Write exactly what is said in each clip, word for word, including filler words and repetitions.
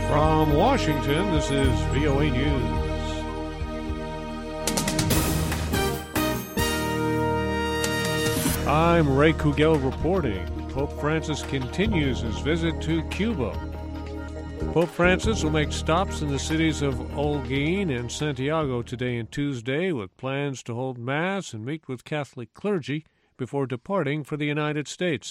From Washington, this is V O A News. I'm Ray Kugel reporting. Pope Francis continues his visit to Cuba. Pope Francis will make stops in the cities of Holguin and Santiago today and Tuesday, with plans to hold Mass and meet with Catholic clergy before departing for the United States.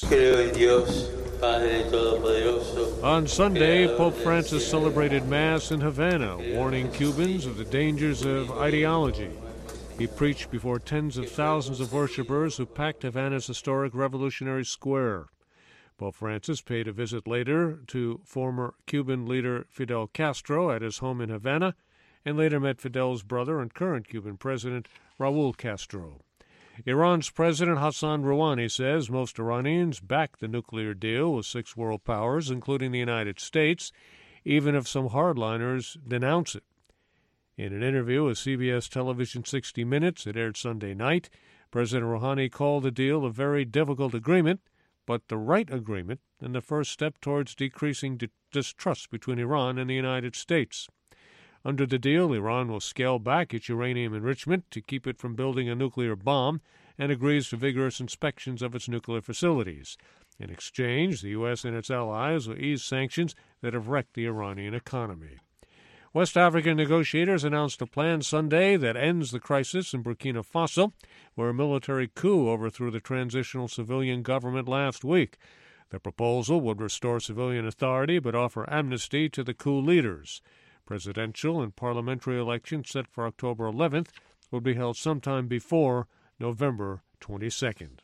On Sunday, Pope Francis celebrated Mass in Havana, warning Cubans of the dangers of ideology. He preached before tens of thousands of worshipers who packed Havana's historic Revolutionary Square. Pope Francis paid a visit later to former Cuban leader Fidel Castro at his home in Havana, and later met Fidel's brother and current Cuban president, Raul Castro. Iran's President Hassan Rouhani says most Iranians back the nuclear deal with six world powers, including the United States, even if some hardliners denounce it. In an interview with C B S television sixty minutes that aired Sunday night, President Rouhani called the deal a very difficult agreement, but the right agreement and the first step towards decreasing di- distrust between Iran and the United States. Under the deal, Iran will scale back its uranium enrichment to keep it from building a nuclear bomb and agrees to vigorous inspections of its nuclear facilities. In exchange, the U S and its allies will ease sanctions that have wrecked the Iranian economy. West African negotiators announced a plan Sunday that ends the crisis in Burkina Faso, where a military coup overthrew the transitional civilian government last week. The proposal would restore civilian authority but offer amnesty to the coup leaders. Presidential and parliamentary elections set for October eleventh will be held sometime before November twenty-second.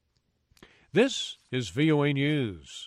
This is V O A News.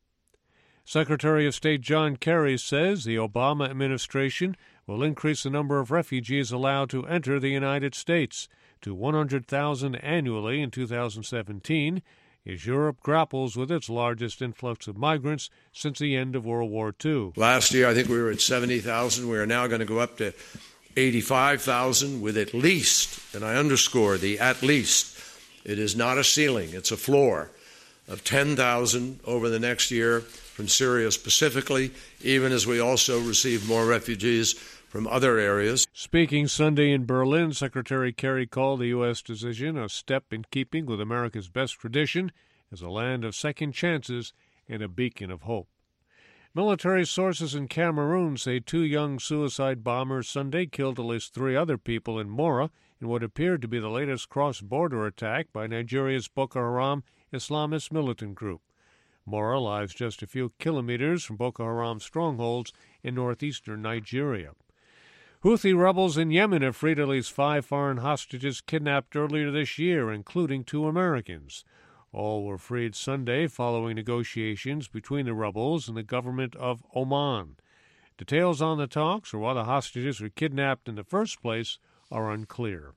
Secretary of State John Kerry says the Obama administration will increase the number of refugees allowed to enter the United States to one hundred thousand annually in two thousand seventeen, as Europe grapples with its largest influx of migrants since the end of World War Two. Last year, I think we were at seventy thousand. We are now going to go up to eighty-five thousand with at least, and I underscore the at least, it is not a ceiling, it's a floor, of ten thousand over the next year from Syria specifically, even as we also receive more refugees from other areas. Speaking Sunday in Berlin, Secretary Kerry called the U S decision a step in keeping with America's best tradition as a land of second chances and a beacon of hope. Military sources in Cameroon say two young suicide bombers Sunday killed at least three other people in Mora in what appeared to be the latest cross-border attack by Nigeria's Boko Haram Islamist militant group. Mora lies just a few kilometers from Boko Haram strongholds in northeastern Nigeria. Houthi rebels in Yemen have freed at least five foreign hostages kidnapped earlier this year, including two Americans. All were freed Sunday following negotiations between the rebels and the government of Oman. Details on the talks or why the hostages were kidnapped in the first place are unclear.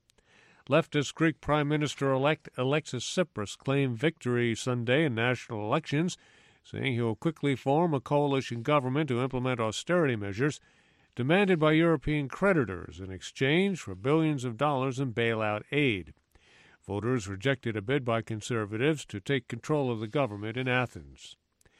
Leftist Greek Prime Minister-elect Alexis Tsipras claimed victory Sunday in national elections, saying he will quickly form a coalition government to implement austerity measures demanded by European creditors in exchange for billions of dollars in bailout aid. Voters rejected a bid by conservatives to take control of the government in Athens.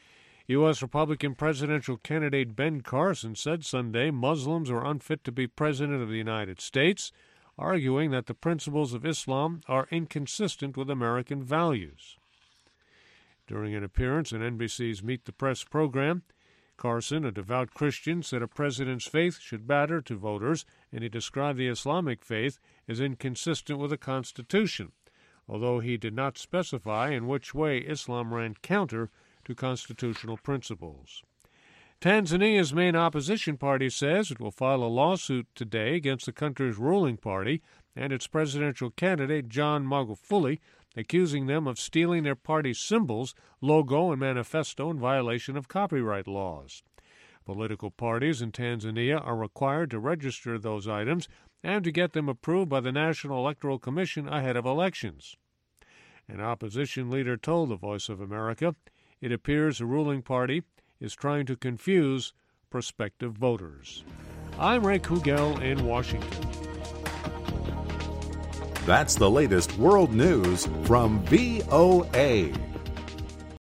U S Republican presidential candidate Ben Carson said Sunday Muslims are unfit to be president of the United States, arguing that the principles of Islam are inconsistent with American values. During an appearance in N B C's Meet the Press program, Carson, a devout Christian, said a president's faith should matter to voters, and he described the Islamic faith as inconsistent with the Constitution, although he did not specify in which way Islam ran counter to constitutional principles. Tanzania's main opposition party says it will file a lawsuit today against the country's ruling party and its presidential candidate, John Magufuli, accusing them of stealing their party's symbols, logo, and manifesto in violation of copyright laws. Political parties in Tanzania are required to register those items and to get them approved by the National Electoral Commission ahead of elections. An opposition leader told the Voice of America it appears the ruling party is trying to confuse prospective voters. I'm Ray Kugel in Washington. That's the latest world news from V O A.